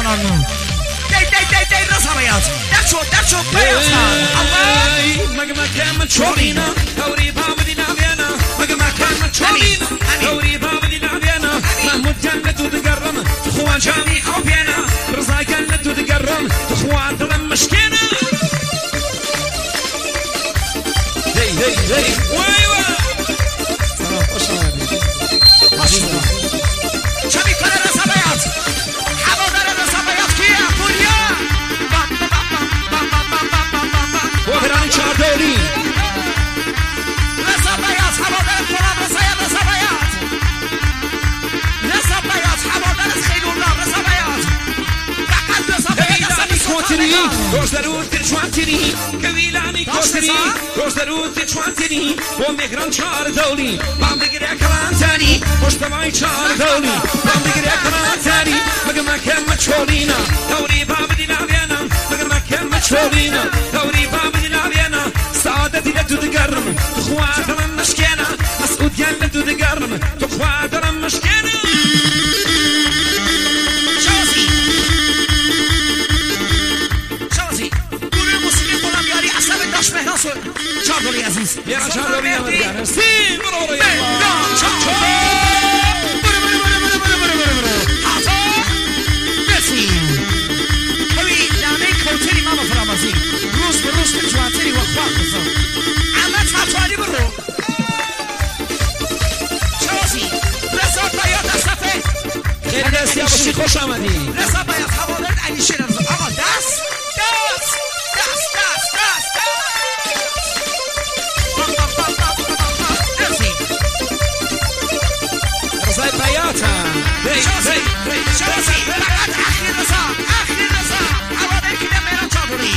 مهمانانمون دی رضا بیاز در شو بیاز مگه مکم چولینا دوری بابدینا بیانا مگه مکم چولینا دوری بابدینا بیانا محمود کن تو دگرم خوان جامی او بیانا رضا کن تو دگرم خوان دلم مشکینا هی وای سلام خوش آمدید چه میکنه رضا بیاز هوادار رضا بیاز کیه پوریا وهران چادری رضا بیاز هوادار قرآن رضا بیاز هوادار خیلولlah رضا بیاز فقط رضا بیاز کوتری روز درود چوانتری کویلانی کوتری روز درود چوانتری و مهران چار دولی بام بگیره کلانتری پشتوای چار دولی بام بگیره کلانتری مگه مکم چولینا دوری بام دینا بیانا مگه مکم چولینا دوری بام دینا بیانا سعادتی تو دگرم تو خوادرم مشکینا مسعود گل تو دگرم تو خوادرم مشکینا چادری عزیز بیارم چادری آمدگرم سی برو رو روز به روز که جوانتری و خواه بزن اما تطواری برو چوزی رضا بیاد دستفه خیلی دستی آباشی خوش آمدی رضا بیاد حوالت علی شیرم آقا دست رضای بیاتا شوزی فقط اخیر رضا حوالت که نمیرم چادری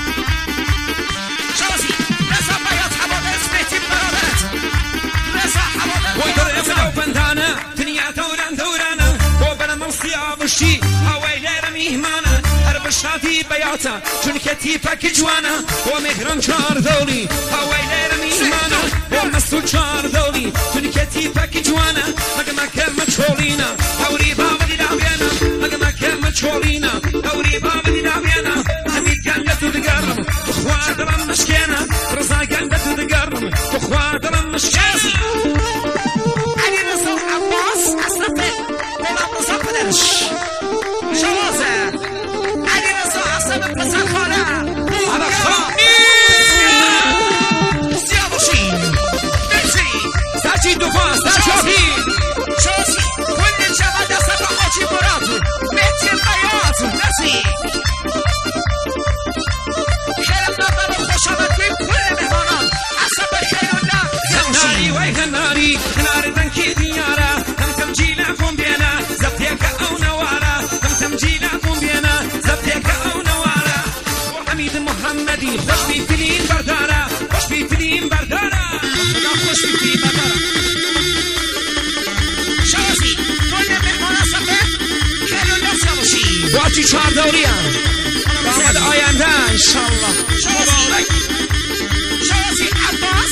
شوزی رضا بیاد حوالت بیتی برادرت رضا حوالت ويدر وبندانا دنيا دورانا وبنا موصي ابشي هواي مهمانا هرب الشادي بياتا چون كتيفك جوانا ومهران چار دولي هواي مهمانا ومسول چار دولي چون كتيفك جوانا مگه مكم چولينا هوري بابدي دابيانا مگه مكم چولينا هوري بابدي دابيانا حميد كان تو دقرم خوادرم مشكينا رضا كان تو دقرم خوادرم مشكينا علی رضا عباس اصلا غلام رضا پدرش شوازه علی رضا اصلا پسر خانه سیاوشی مرسی سرچی دوفان سرچاپی شوازی کل جمع دست آجی مراد مهتی بیات مرسی خیرم نظر و خوش آمد بیم کل مهمانان اصلا بخیر الله ناری وای هناری هنار دنکی دیارا هم تمجیلا کن بینا زبطیک او نوارا هم تمجیلا کن بینا زبطیک او نوارا حمید محمدی خوش بی فیلم بردارا خوش بی فیلم بردارا خدا خوش بی فیلم بردارا شوازی کل مهمان سفر خیر الله سیاوشی واچی چهار دوری هم آمد آینده انشالله مبارک شوازی عباس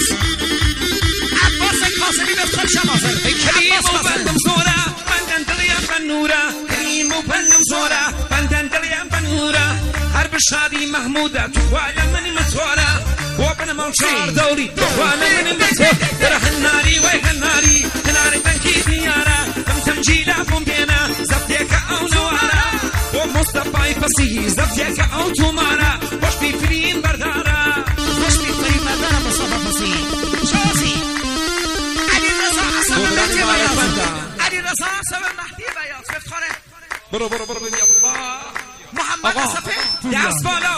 کاسمی به خود شمازر کریم و بندم زورا بندن دلیم بنورا کریم و بندم زورا بندن دلیم بنورا هر بشادی محموده تو خواهی منی مطورا و بنمال چار دوری تو خواهی منی مطور در هناری وی هناری هناری تنکی دیارا هم تمجیلا کن بینا زبطیک او نوارا و مصطفی فسیحی زبطیک او تومارا خوش بی فیلم بردارا خوش بی فیلم بردارا مصطفی فسیحی شوازی علی رضا سبب مهدی بیات بفخاره برو ببین الله محمد اصفه دست بالا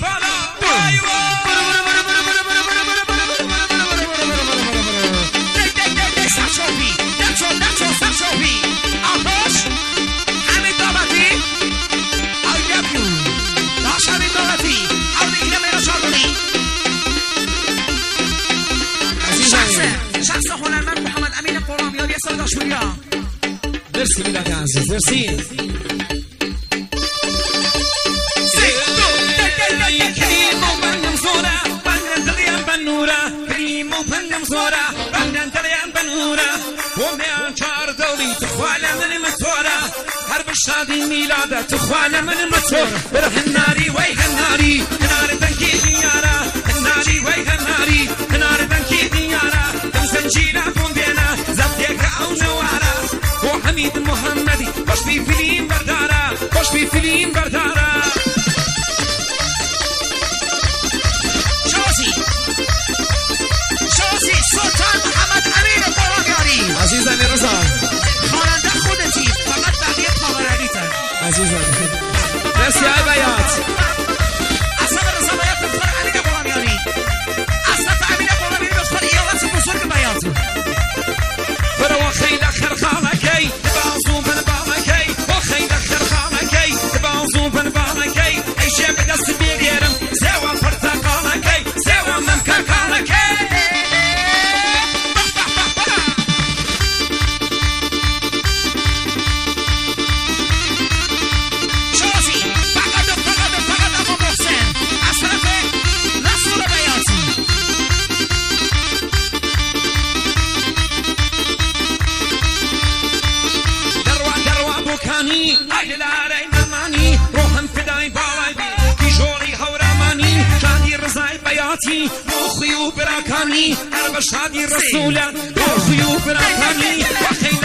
سرشوفی آخوش حمید دامتی I love you داش حمید دامتی حالی که میرا شادونی شخص هنرمند محمد امین قرآن یاد یه داش بوریا مرسی میلاد عزیز مرسی کریم و بندم زورا بندن دلیم بنورا کریم و بندم زورا بندن دلیم بنورا و میان چار دولی تو خواهی منی مطورا هر بشادي ميلادة اخوانا من المطور بره الناري ويه الناري النار بنكي ديارة الناري ويه الناري النار بنكي ديارة دم زنجيرة بومبينا زبطيك او نوارة وحميد محمدي باش في فيلم بردارة باش في فيلم بردارة شازي سلطان محمد امیر قرآنیاری عزیزم رضا خواننده خودتی فقط بقیه پاورانیتن عزیزم مرسی های بیات اصلا رضا بیات بفتر امیر قرآنیاری اصلا امیر قرآنیاری بفتر ایالت بزرگ بیات برو خیلی خرخانکی بازو بن بالکی و خیلی خرخانکی بازو بن بالکی ایشه به دست بگیرم زوا پرتقالکی زوا ممکرکانکی هاي لاري ماماني روحم فداي بالاي بي كيجوري هوراماني شادي رزاي بياتي وخيو براكاني أربع شادي رسولة وخيو براكاني وخيو